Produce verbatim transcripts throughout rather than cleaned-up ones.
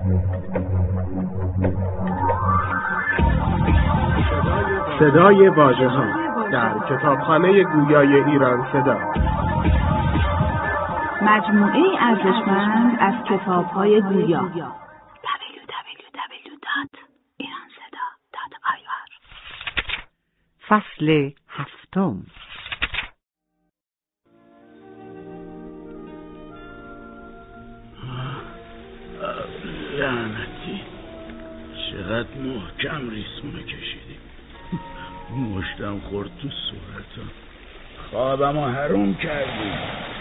صدای واژه‌ها در کتابخانه گویای ایران صدا، مجموعه ارزشمند از کتاب‌های گویا. دبلیو دبلیو دبلیو دات ایران صدا دات آی آر. فصل هفتم. لعنتی، چقدر محکم ریسمونه کشیدیم. مشتم خورد تو صورتم، خوابمو حروم کردیم.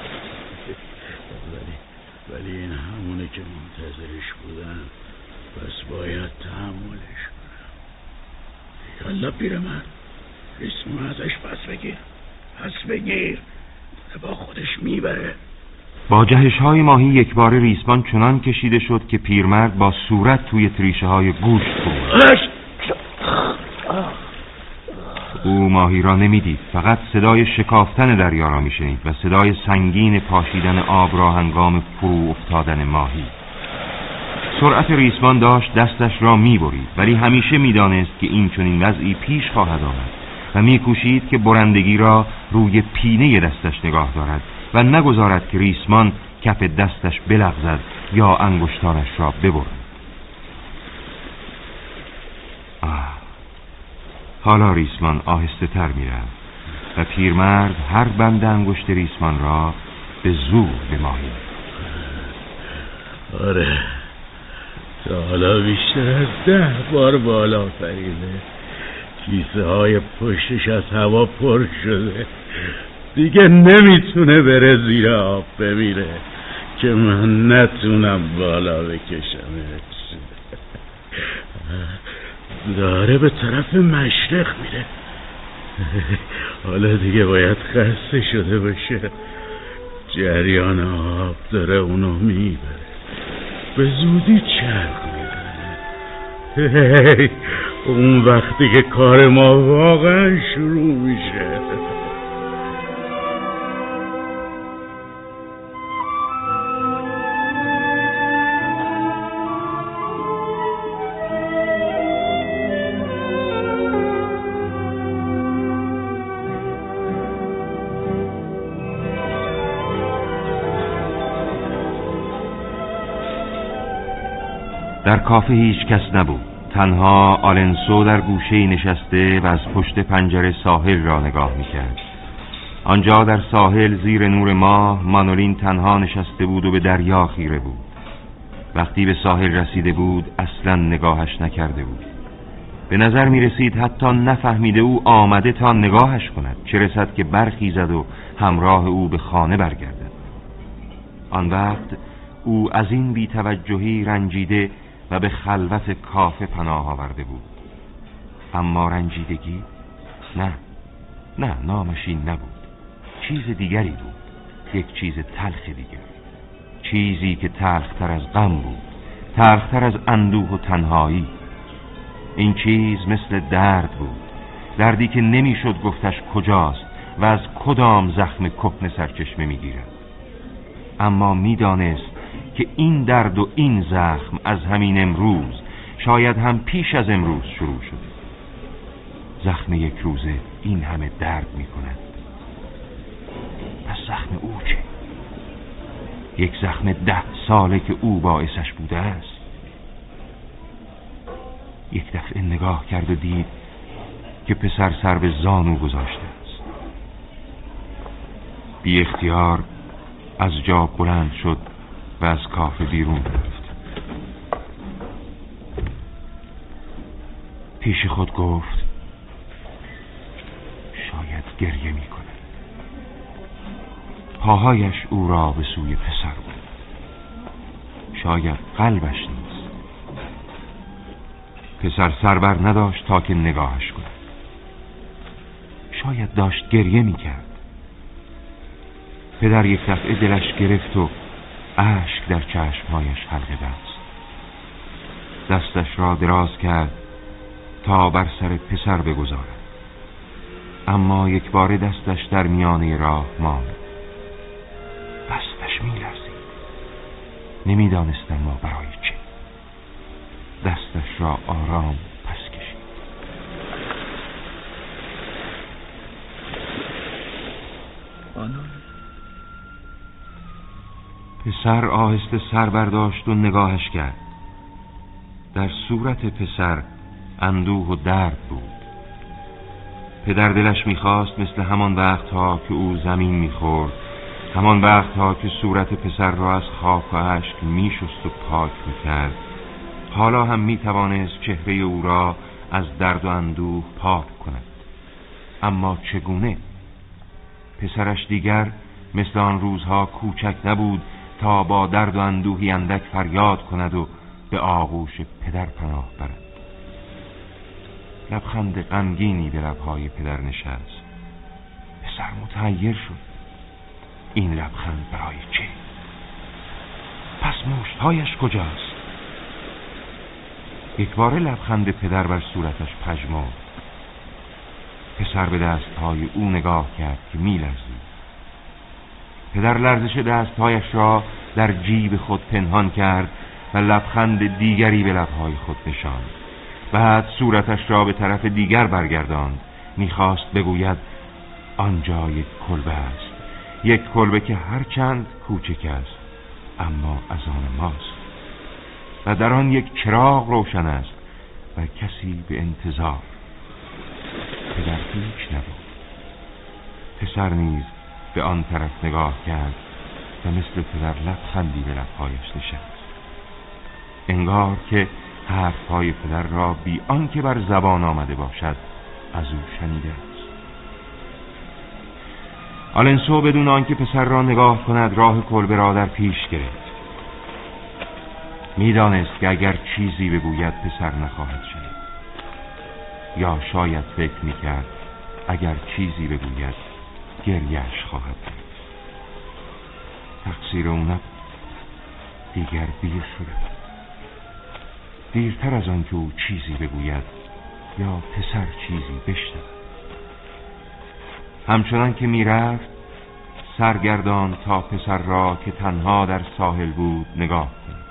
ولی ولی این همونه که منتظرش بودن، پس باید تحملش کنم. یالا پیرمرد، ریسمو ازش پس بگیر، پس بگیر، با خودش میبره. با جهش های ماهی یک بار ریسمان چنان کشیده شد که پیرمرد با صورت توی تریشه های گوشت بود. او ماهی را نمیدید، فقط صدای شکافتن دریا را میشنید و صدای سنگین پاشیدن آب را هنگام فرو افتادن ماهی. سرعت ریسمان داشت دستش را میبرید، ولی همیشه میدانست که این چنین وضعی پیش خواهد آمد و میکوشید که برندگی را روی پینه دستش نگاه دارد و نگذارد که ریسمان کف دستش بلغزد یا انگشتانش را ببرد. آه. حالا ریسمان آهسته تر می رفت و پیرمرد هر بند انگشت ریسمان را به زور بماهید. آره، تا حالا بیشتر از ده بار بالا پریده. کیسه های پشتش از هوا پر شده، دیگه نمیتونه بره زیر آب بمیره که من نتونم بالا بکشمش. داره به طرف مشرق میره. حالا دیگه باید خسته شده باشه. جریان آب داره اونو میبره، به زودی چرخ میزنه. اون وقتی که کار ما واقعا شروع میشه. در کافه هیچ کس نبود. تنها آلنسو در گوشه‌ای نشسته و از پشت پنجره ساحل را نگاه می‌کرد. آنجا در ساحل زیر نور ماه مانولین تنها نشسته بود و به دریا خیره بود. وقتی به ساحل رسیده بود اصلاً نگاهش نکرده بود. به نظر می‌رسید حتی نفهمیده او آمده تا نگاهش کند، چه رسد که برخیزد و همراه او به خانه برگردد. آن وقت او از این بی‌توجهی رنجیده و به خلوت کافه پناه آورده بود. اما رنجیدگی؟ نه، نه، نامش این نبود. چیز دیگری بود، یک چیز تلخ دیگر، چیزی که تلختر از غم بود، تلختر از اندوه و تنهایی. این چیز مثل درد بود، دردی که نمیشد گفتش کجاست و از کدام زخم کهنه سرچشمه میگیرد. اما میدانست که این درد و این زخم از همین امروز، شاید هم پیش از امروز شروع شده. زخم یک روزه این همه درد می کند. پس زخم او چه؟ یک زخم ده ساله که او باعثش بوده است. یک دفعه نگاه کرد و دید که پسر سر به زانو گذاشته است. بی اختیار از جا بلند شد و از کافه بیرون رفت. پیش خود گفت شاید گریه می کند. پاهایش او را به سوی پسر بود. شاید قلبش نیست. پسر سربر نداشت تا که نگاهش کند. شاید داشت گریه می کرد. پدر یک دفعه دلش گرفت و اشک در چشمهایش حلقه بست. دستش را دراز کرد تا بر سر پسر بگذارد، اما یک بار دستش در میانه راه ماند. دستش می لرزید. نمی دانست اما برای چه. دستش را آرام پس کشید. آنان پسر آهسته سر برداشت و نگاهش کرد. در صورت پسر اندوه و درد بود. پدر دلش میخواست مثل همان وقتها که او زمین میخورد، همان وقتها که صورت پسر را از خاک و اشک میشست و پاک میکرد، حالا هم میتوانست چهره او را از درد و اندوه پاک کند. اما چگونه؟ پسرش دیگر مثل آن روزها کوچک نبود تا با درد و اندوهی اندک فریاد کند و به آغوش پدر پناه برد. لبخند غمگینی به لبهای پدر نشست. پسر متحیر شد. این لبخند برای چه؟ پس مشتهایش کجاست؟ یک بار لبخند پدر بر صورتش پژمرد. پسر به دستهای او نگاه کرد که می لرزید. پدر لرزش دستهایش را در جیب خود پنهان کرد و لبخند دیگری به لبهای خود نشاند. بعد صورتش را به طرف دیگر برگرداند. میخواست بگوید آنجا یک کلبه است، یک کلبه که هرچند کوچک است اما از آن ماست و در آن یک چراغ روشن است و کسی به انتظار. پدر هیچ نبود. پسر نیز به آن طرف نگاه کرد و مثل پدر لبخندی به لبهایش نشست. انگار که حرفهای پدر را بی آنکه بر زبان آمده باشد از او شنیده است. آلنسو بدون آنکه پسر را نگاه کند راه کلبه را در پیش گرفت. میدانست که اگر چیزی بگوید پسر نخواهد شنید، یا شاید فکر میکرد اگر چیزی بگوید گریه‌اش خواهد بود. تقصیر او نبود. دیگر دیر شده. دیرتر از آن که او چیزی بگوید یا پسر چیزی بشنود. همچنان که میرفت سرگردان تا پسر را که تنها در ساحل بود نگاه کند.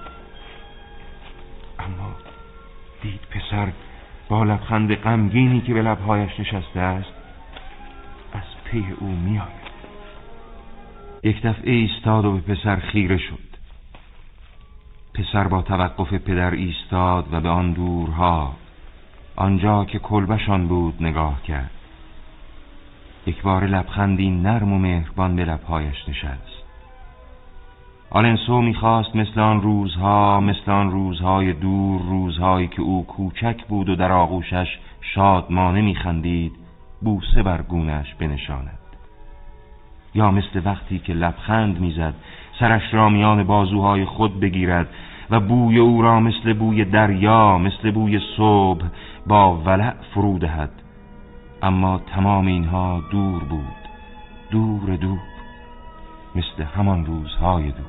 اما دید پسر با لبخند غمگینی که به لبهایش نشسته است از پی او میآید. یک دفعه ایستاد و به پسر خیره شد. پسر با توقف پدر ایستاد و به آن دورها، آنجا که کلبشان بود، نگاه کرد. یک بار لبخندی نرم و مهربان به لبهایش نشست. آلنسو میخواست مثل آن روزها، مثل آن روزهای دور، روزهایی که او کوچک بود و در آغوشش شادمانه میخندید، بوسه بر گونه‌اش بنشاند. یا مثل وقتی که لبخند میزد سرش را میان بازوهای خود بگیرد و بوی او را مثل بوی دریا، مثل بوی صبح با ولع فرو دهد. اما تمام اینها دور بود، دور دور، مثل همان روزهای دور.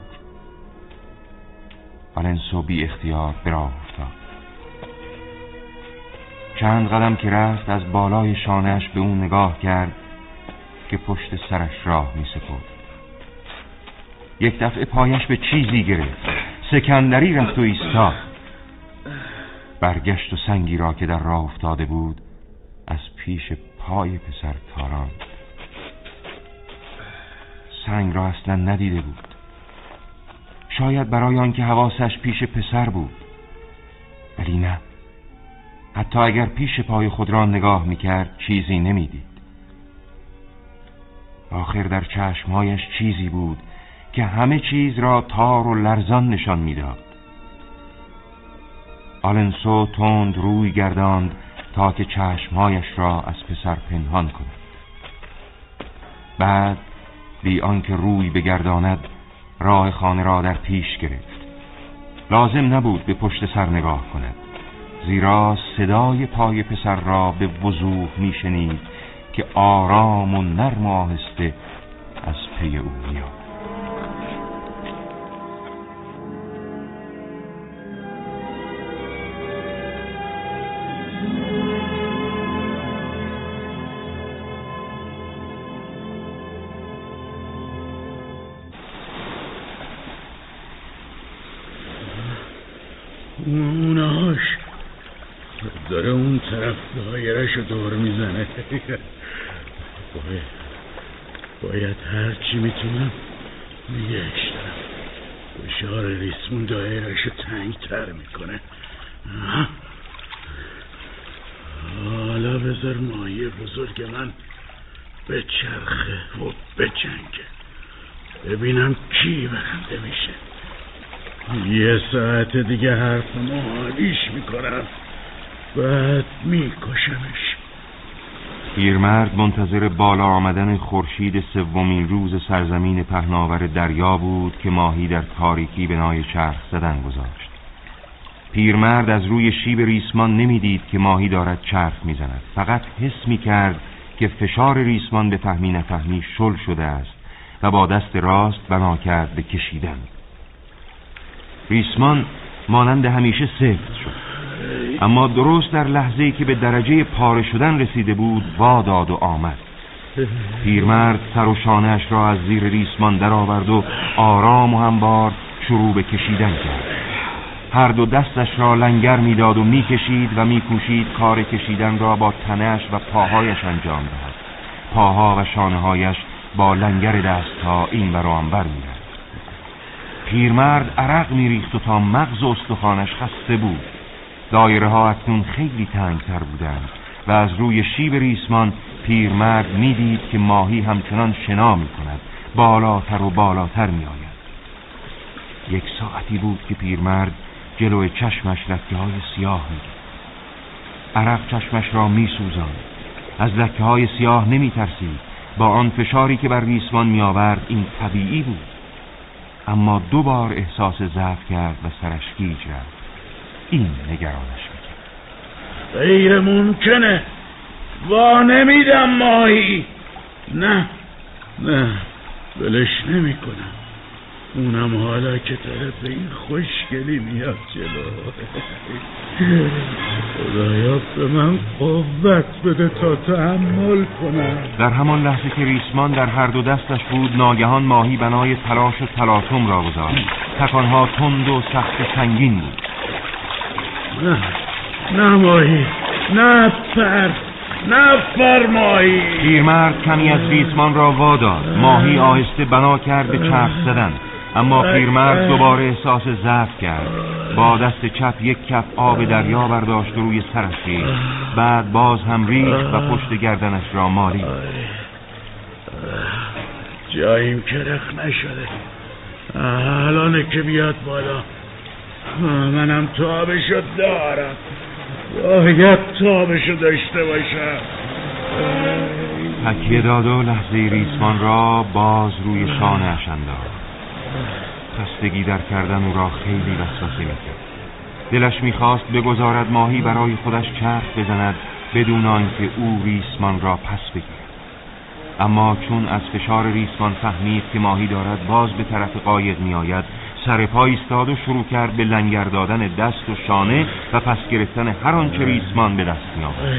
آلنسو بی اختیار به راه افتاد. چند قدم که رفت از بالای شانه‌اش به اون نگاه کرد که پشت سرش راه می سپرد. یک دفعه پایش به چیزی گرفت. سکندری رفت و ایستاد. برگشت و سنگی را که در راه افتاده بود از پیش پای پسر تاراند. سنگ را اصلا ندیده بود. شاید برای آنکه حواسش پیش پسر بود، ولی نه. حتی اگر پیش پای خود را نگاه میکرد چیزی نمیدید. آخر در چشمهایش چیزی بود که همه چیز را تار و لرزان نشان میداد. آلنسو تند روی گرداند تا که چشمهایش را از پسر پنهان کند. بعد بی آنکه روی بگرداند راه خانه را در پیش گرفت. لازم نبود به پشت سر نگاه کند، زیرا صدای پای پسر را به وضوح میشنید که آرام و نرم و آهسته از پی او میاد. اوناش داره اون طرف دایره‌شو دور میزنه. باید باید هرچی میتونم نگهش دارم. فشار ریسمون دایره‌شو تنگ‌تر میکنه. حالا بذار ماهی بزرگ من به چرخه و به جنگه، ببینم کی برنده میشه. یه ساعت دیگه حرفمو حالیش میکنم، بعد میکشمش. پیرمرد منتظر بالا آمدن خورشید سومین روز سرزمین پهناور دریا بود که ماهی در تاریکی بنای چرخ زدن گذاشت. پیرمرد از روی شیب ریسمان نمیدید که ماهی دارد چرخ میزند، فقط حس میکرد که فشار ریسمان به فهمی نفهمی شل شده است و با دست راست بنا کرد به کشیدن. ریسمان مانند همیشه سفت شد، اما درست در لحظه‌ای که به درجه پاره شدن رسیده بود وا داد و آمد. پیرمرد سر و شانه‌اش را از زیر ریسمان درآورد و آرام و هموار شروع به کشیدن کرد. هر دو دستش را لنگر میداد و میکشید و میکوشید کار کشیدن را با تنه‌اش و پاهایش انجام دهد. پاها و شانه‌هایش با لنگر دستها این ور و آن ور می‌رفت. پیرمرد عرق میریخت و تا مغز و استخوانش خسته بود. دایره ها اکنون خیلی تنگتر بودند و از روی شیب ریسمان پیرمرد میدید که ماهی همچنان شنا میکند، بالاتر و بالاتر میآید. یک ساعتی بود که پیرمرد جلوی چشمش لکه های سیاه میدید. عرق چشمش را میسوزاند. از لکه های سیاه نمیترسید، با آن فشاری که بر ریسمان میآورد این طبیعی بود. اما دو بار احساس ضعف کرد و سرش گیج رفت. این نگرانش میکرد. غیر ممکنه، وا نمیدم ماهی. نه نه ولش نمی کنم، اونم حالا که طرف این خوشگلی میاد جلو. خدایا به من قوت بده تا تحمل کنم. در همان لحظه که ریسمان در هر دو دستش بود، ناگهان ماهی بنای تلاش و تلاطم را گذاشت. تکانها تند و سخت و سنگین بود. نه نه ماهی، نه پر، نه پر ماهی. پیرمرد کمی از ریسمان را واداد. ماهی آهسته بنا کرد به چرخ زدن، اما پیرمرد دوباره احساس ضعف کرد. با دست چپ یک کف آب دریا برداشت و روی سرش ریخت. بعد باز هم ریخت و پشت گردنش را مالید. جاییم کرخ نشده، الانه که بیاد بالا. منم تابشو دارم، باید تابشو داشته باشم. تکیه داد و لحظه ریسمان را باز روی شانه‌اش انداخت. خستگی در کردن او را خیلی وسوسه می‌کرد. دلش می‌خواست بگذارد ماهی برای خودش چرخ بزند بدون آنکه او ریسمان را پس بگیرد. اما چون از فشار ریسمان فهمید که ماهی دارد باز به طرف قایق می‌آید، سر پا ایستاد و شروع کرد به لنگر دادن دست و شانه و پس گرفتن هر آنچه ریسمان به دست می‌آورد.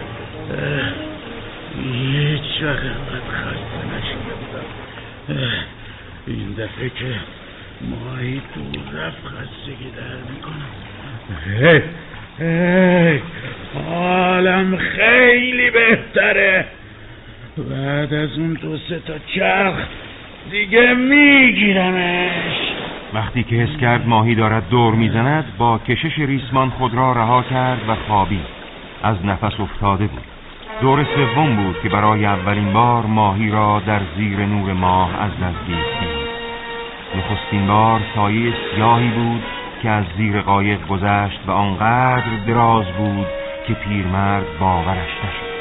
هیچ وقت انقدر خسته نشده بودم. این دفعه که ماهی دور رفت خستگی در میکنم. هی هی حالم خیلی بهتره. بعد از اون دو سه تا چرخ دیگه میگیرمش. وقتی که حس کرد ماهی دارد دور میزند، با کشش ریسمان خود را رها کرد و خوابید. از نفس افتاده بود. دور سوم بود که برای اولین بار ماهی را در زیر نور ماه از نزدیک دید. نخستین بار سایه سیاهی بود که از زیر قایق گذشت و آنقدر دراز بود که پیرمرد باورش نشد.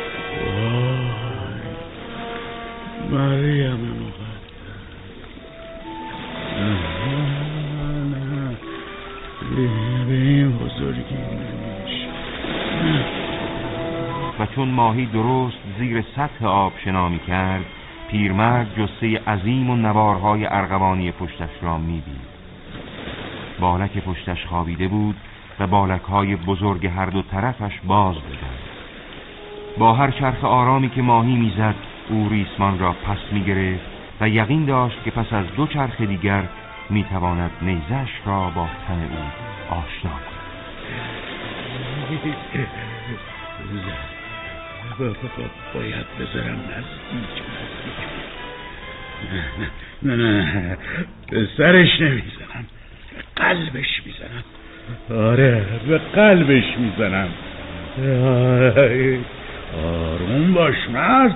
مریم مقدس، به این بزرگی نمیشه. و چون ماهی درست زیر سطح آب شنا می‌کرد، پیرمرد جثه عظیم و نوارهای ارغوانی پشتش را می‌دید. بالک پشتش خوابیده بود و بالک‌های بزرگ هر دو طرفش باز بودند. با هر چرخ آرامی که ماهی می‌زد، او ریسمان را پس می‌گرفت و یقین داشت که پس از دو چرخ دیگر می‌تواند نیزه‌اش را با تن او آشنا کند. باید بذارم نزدیک نه نه نه به سرش نمیزنم، به قلبش میزنم. آره به قلبش میزنم. آروم باش مرد.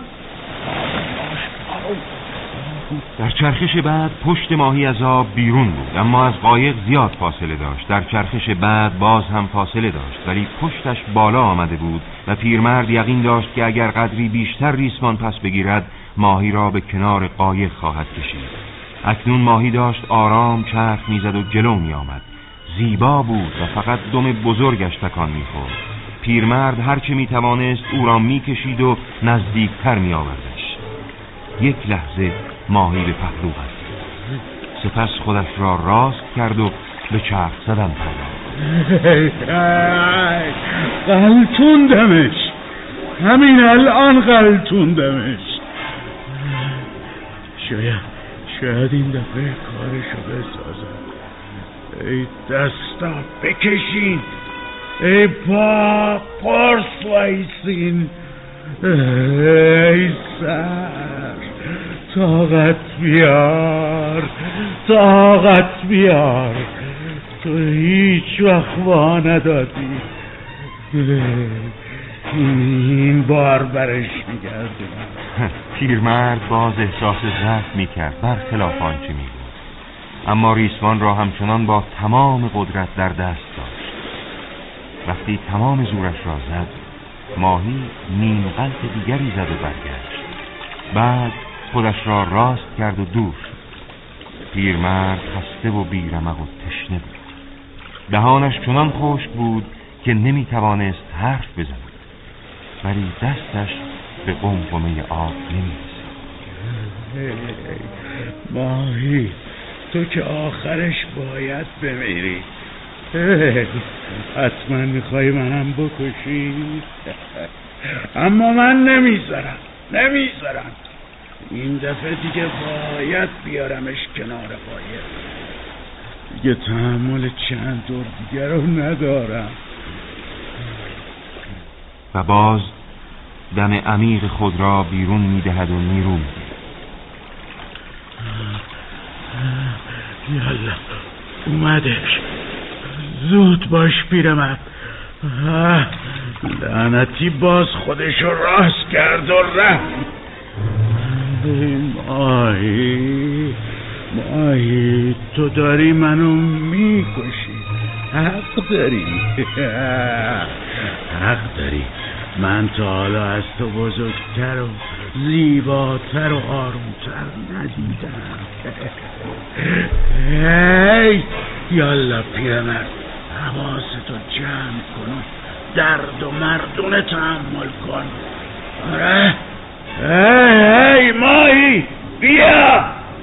در چرخش بعد پشت ماهی از آب بیرون بود، اما از قایق زیاد فاصله داشت. در چرخش بعد باز هم فاصله داشت، ولی پشتش بالا آمده بود و پیرمرد یقین داشت که اگر قدری بیشتر ریسمان پس بگیرد ماهی را به کنار قایق خواهد کشید. اکنون ماهی داشت آرام چرخ میزد و جلو می آمد. زیبا بود و فقط دم بزرگش تکان می خورد. پیرمرد هرچه می توانست او را می کشید و نزدیکتر می آوردش. یک لحظه ماهی به پهلو بست، سپس خودش را راست کرد و به چرخ زدن پرداخت. غلطوندمش، همین الان غلطوندمش. شاید شاید این دفعه کارشو بسازم. ای دستا بکشین، ای پا پارس وایسین، ای سر طاقت بیار، طاقت بیار. تو هیچ وقت وا ندادی، این بار برش میگردم. پیرمرد باز احساس ضعف میکرد برخلاف آنچه میگفت، اما ریسمان را همچنان با تمام قدرت در دست داشت. وقتی تمام زورش را زد، ماهی نیم غلط دیگری زد و برگشت. بعد خودش را راست کرد و دور شد. پیرمرد خسته و بیرمق و تشنه بود. دهانش چنان خشک بود که نمیتوانست حرف بزند، ولی دستش به قمقمه آب نمیرسید. ماهی تو که آخرش باید بمیری. حتما میخوای منم بکشی، اما من نمیذارم نمیذارم این دفعه دیگه باید بیارمش کنار قایق. دیگه تحمل چند دور دیگه رو ندارم. و باز دم عمیق خود را بیرون میدهد و نیرو میده. یالا اومدش، زود باش پیرمرد. لعنتی باز خودشو راست کرد و رفت. ماهی ماهی تو داری منو میکشی. حق داری حق داری. من تا حالا از تو بزرگتر و زیباتر و آرومتر ندیدم. هی یالا پیرمرد، حواستو جمع کن و درد و مردونه تحمل کن. آره هی هی ماهی بیا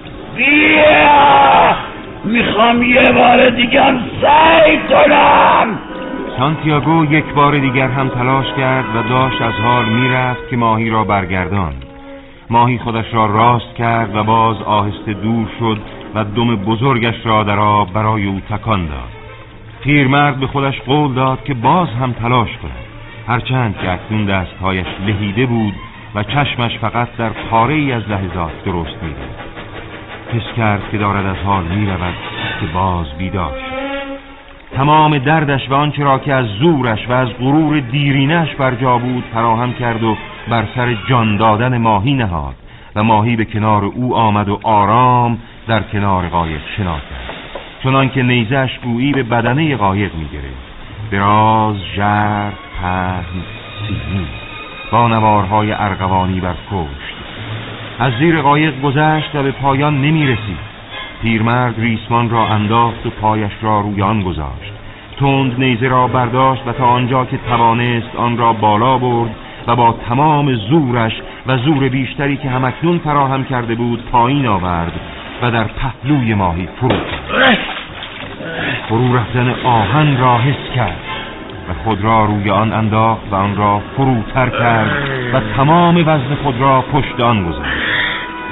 بیا، میخوام یه بار دیگه سعی کنم. سانتیاگو یک بار دیگر هم تلاش کرد و داشت از حال میرفت که ماهی را برگرداند. ماهی خودش را راست کرد و باز آهسته دور شد و دم بزرگش را در آب برای او تکان داد. پیرمرد به خودش قول داد که باز هم تلاش کند، هرچند که اکنون دستهایش لهیده بود و چشمش فقط در پاره ای از لحظات درست می‌دید. حس کرد که دارد از حال می‌رود که باز بیدار شد. تمام دردش و آنچه را که از زورش و از غرور دیرینش بر جا بود فراهم کرد و بر سر جان دادن ماهی نهاد و ماهی به کنار او آمد و آرام در کنار قایق شنا کرد، چنان که نیزه‌اش گویی به بدنه قایق می‌گرفت. دراز، ژرف، پهن، سیمین با نوارهای ارغوانی بر پشت از زیر قایق گذشت و به پایان نمی‌رسید. پیرمرد ریسمان را انداخت و پایش را روی آن گذاشت. تند نیزه را برداشت و تا آنجا که توانست آن را بالا برد و با تمام زورش و زور بیشتری که همکنون فراهم کرده بود پایین آورد و در پهلوی ماهی فرو کرد. فرو رفتن آهن را حس کرد و خود را روی آن انداخت و آن را فروتر کرد و تمام وزن خود را پشت آن گذاشت.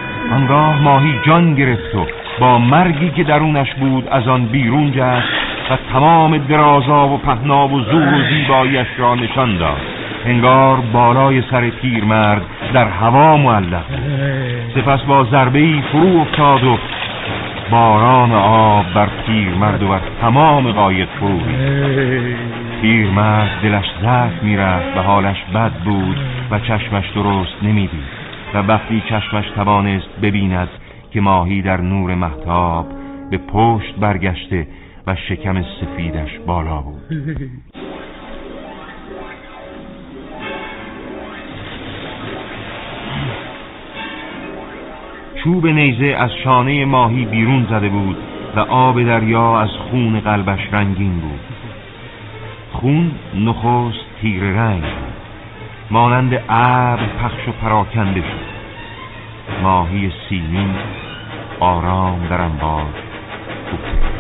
آنگاه ماهی جان گرفت و با مرگی که درونش بود از آن بیرون جست و تمام درازا و پهنا و زور و زیباییش را نشان داد. انگار بالای سر پیرمرد در هوا معلق بود. سپس با ضربه‌ای فرو افتاد و باران آب بر پیرمرد و بر تمام قایق فرو ریخت. پیرمرد دلش ضعف می‌رفت و حالش بد بود و چشمش درست نمی‌دید و وقتی چشمش توانست ببیند که ماهی در نور مهتاب به پشت برگشته و شکم سفیدش بالا بود. چوب نیزه از شانه ماهی بیرون زده بود و آب دریا از خون قلبش رنگین بود. خون نخست تیره رنگ بود، مانند ابر پخش و پراکنده شد. ماهی سیمین آرام در انبار بود.